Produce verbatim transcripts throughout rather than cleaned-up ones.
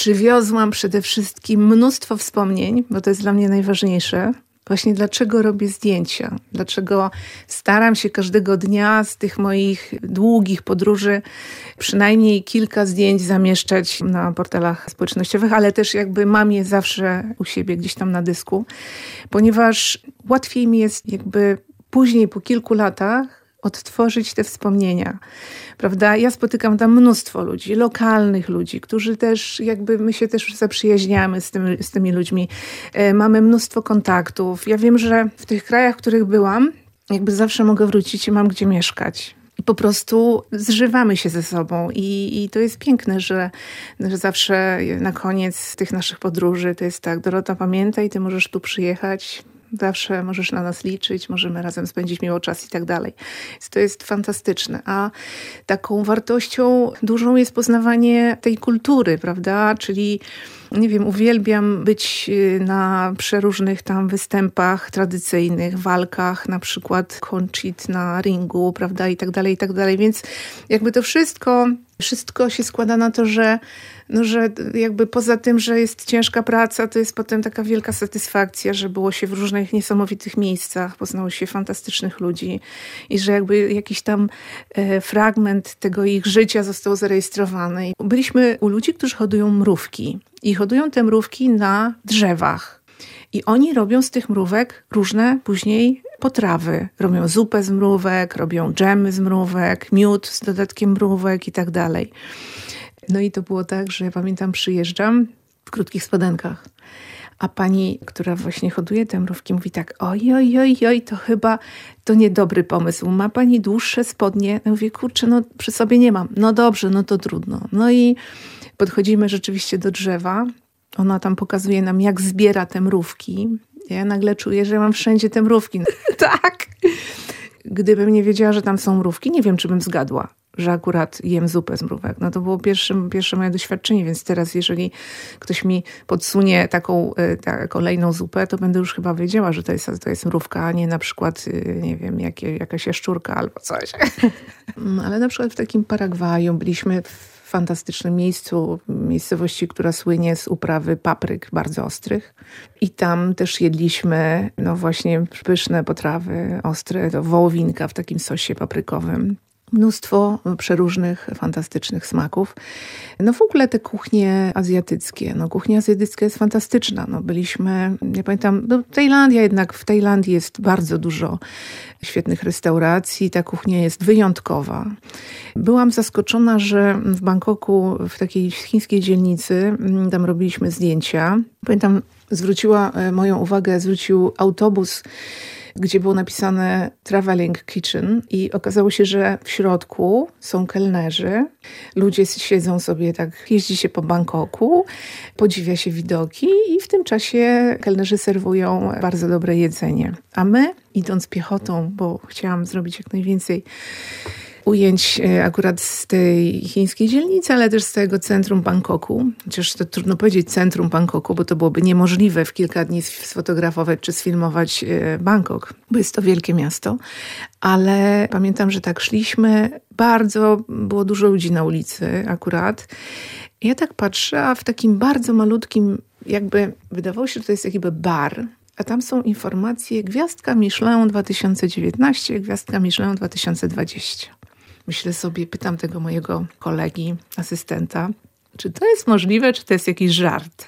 przywiozłam przede wszystkim mnóstwo wspomnień, bo to jest dla mnie najważniejsze. Właśnie dlaczego robię zdjęcia, dlaczego staram się każdego dnia z tych moich długich podróży przynajmniej kilka zdjęć zamieszczać na portalach społecznościowych, ale też jakby mam je zawsze u siebie gdzieś tam na dysku, ponieważ łatwiej mi jest jakby później po kilku latach odtworzyć te wspomnienia, prawda? Ja spotykam tam mnóstwo ludzi, lokalnych ludzi, którzy też jakby my się też zaprzyjaźniamy z tymi, z tymi ludźmi. E, mamy mnóstwo kontaktów. Ja wiem, że w tych krajach, w których byłam, jakby zawsze mogę wrócić i mam gdzie mieszkać. I po prostu zżywamy się ze sobą i, i to jest piękne, że, że zawsze na koniec tych naszych podróży to jest tak: Dorota, pamiętaj, ty możesz tu przyjechać, zawsze możesz na nas liczyć, możemy razem spędzić miło czas i tak dalej. Więc to jest fantastyczne. A taką wartością dużą jest poznawanie tej kultury, prawda? Czyli, nie wiem, uwielbiam być na przeróżnych tam występach tradycyjnych, walkach, na przykład konchit na ringu, prawda? I tak dalej, i tak dalej. Więc jakby to wszystko, wszystko się składa na to, że no, że jakby poza tym, że jest ciężka praca, to jest potem taka wielka satysfakcja, że było się w różnych niesamowitych miejscach, poznało się fantastycznych ludzi i że jakby jakiś tam e, fragment tego ich życia został zarejestrowany. Byliśmy u ludzi, którzy hodują mrówki i hodują te mrówki na drzewach. I oni robią z tych mrówek różne później potrawy. Robią zupę z mrówek, robią dżemy z mrówek, miód z dodatkiem mrówek i tak dalej. No i to było tak, że ja pamiętam, przyjeżdżam w krótkich spodenkach, a pani, która właśnie hoduje te mrówki, mówi tak: oj, oj, oj, oj, to chyba to niedobry pomysł. Ma pani dłuższe spodnie? Ja mówię, kurczę, no przy sobie nie mam. No dobrze, no to trudno. No i podchodzimy rzeczywiście do drzewa. Ona tam pokazuje nam, jak zbiera te mrówki. Ja nagle czuję, że mam wszędzie te mrówki. Tak! Gdybym nie wiedziała, że tam są mrówki, nie wiem, czy bym zgadła, że akurat jem zupę z mrówek. No to było pierwsze, pierwsze moje doświadczenie, więc teraz jeżeli ktoś mi podsunie taką ta, kolejną zupę, to będę już chyba wiedziała, że to jest, to jest mrówka, a nie na przykład, nie wiem, jakie, jakaś jaszczurka albo coś. Ale na przykład w takim Paragwaju byliśmy w fantastycznym miejscu, miejscowości, która słynie z uprawy papryk bardzo ostrych. I tam też jedliśmy no właśnie pyszne potrawy ostre, to wołowinka w takim sosie paprykowym. Mnóstwo przeróżnych, fantastycznych smaków. No w ogóle te kuchnie azjatyckie. No kuchnia azjatycka jest fantastyczna. No byliśmy, ja pamiętam, no Tajlandia jednak, w Tajlandii jest bardzo dużo świetnych restauracji. Ta kuchnia jest wyjątkowa. Byłam zaskoczona, że w Bangkoku, w takiej chińskiej dzielnicy, tam robiliśmy zdjęcia. Pamiętam, zwróciła moją uwagę, zwrócił autobus, gdzie było napisane Traveling Kitchen i okazało się, że w środku są kelnerzy. Ludzie siedzą sobie tak, jeździ się po Bangkoku, podziwia się widoki i w tym czasie kelnerzy serwują bardzo dobre jedzenie. A my, idąc piechotą, bo chciałam zrobić jak najwięcej ujęć akurat z tej chińskiej dzielnicy, ale też z tego centrum Bangkoku. Chociaż to trudno powiedzieć centrum Bangkoku, bo to byłoby niemożliwe w kilka dni sfotografować czy sfilmować Bangkok, bo jest to wielkie miasto. Ale pamiętam, że tak szliśmy, bardzo było dużo ludzi na ulicy akurat. Ja tak patrzę, a w takim bardzo malutkim, jakby wydawało się, że to jest jakby bar, a tam są informacje: Gwiazdka Michelin dwa tysiące dziewiętnaście, Gwiazdka Michelin dwa tysiące dwadzieścia. Myślę sobie, pytam tego mojego kolegi, asystenta, czy to jest możliwe, czy to jest jakiś żart.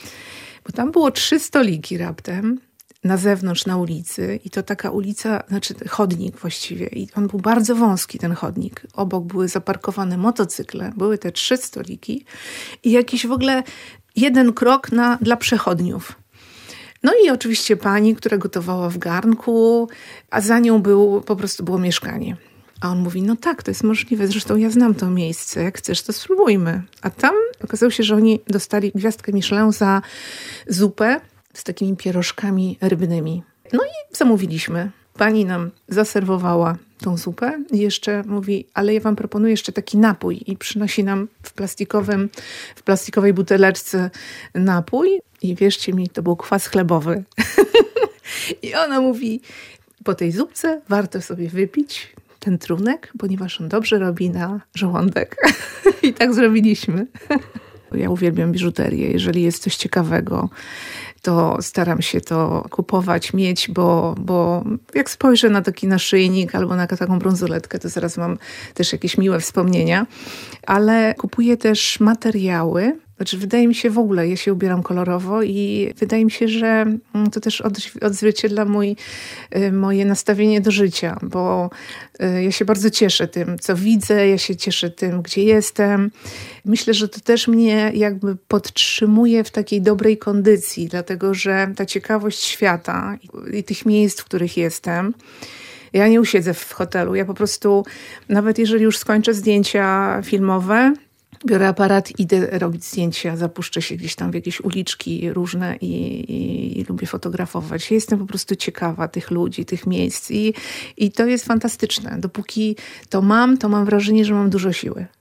Bo tam było trzy stoliki raptem na zewnątrz, na ulicy i to taka ulica, znaczy chodnik właściwie. I on był bardzo wąski, ten chodnik. Obok były zaparkowane motocykle, były te trzy stoliki i jakiś w ogóle jeden krok na, dla przechodniów. No i oczywiście pani, która gotowała w garnku, a za nią był, po prostu było mieszkanie. A on mówi, no tak, to jest możliwe, zresztą ja znam to miejsce, jak chcesz, to spróbujmy. A tam okazało się, że oni dostali Gwiazdkę Michelin za zupę z takimi pierożkami rybnymi. No i zamówiliśmy. Pani nam zaserwowała tą zupę i jeszcze mówi, ale ja wam proponuję jeszcze taki napój i przynosi nam w plastikowym, w plastikowej buteleczce napój i wierzcie mi, to był kwas chlebowy. I ona mówi, po tej zupce warto sobie wypić ten trunek, ponieważ on dobrze robi na żołądek. I tak zrobiliśmy. Ja uwielbiam biżuterię. Jeżeli jest coś ciekawego, to staram się to kupować, mieć, bo, bo jak spojrzę na taki naszyjnik albo na taką brązoletkę, to zaraz mam też jakieś miłe wspomnienia. Ale kupuję też materiały. Znaczy, wydaje mi się w ogóle, ja się ubieram kolorowo i wydaje mi się, że to też odzwierciedla mój, moje nastawienie do życia, bo ja się bardzo cieszę tym, co widzę, ja się cieszę tym, gdzie jestem. Myślę, że to też mnie jakby podtrzymuje w takiej dobrej kondycji, dlatego że ta ciekawość świata i tych miejsc, w których jestem, ja nie usiedzę w hotelu, ja po prostu, nawet jeżeli już skończę zdjęcia filmowe, biorę aparat, idę robić zdjęcia, zapuszczę się gdzieś tam w jakieś uliczki różne i, i, i lubię fotografować. Ja jestem po prostu ciekawa tych ludzi, tych miejsc i, i to jest fantastyczne. Dopóki to mam, to mam wrażenie, że mam dużo siły.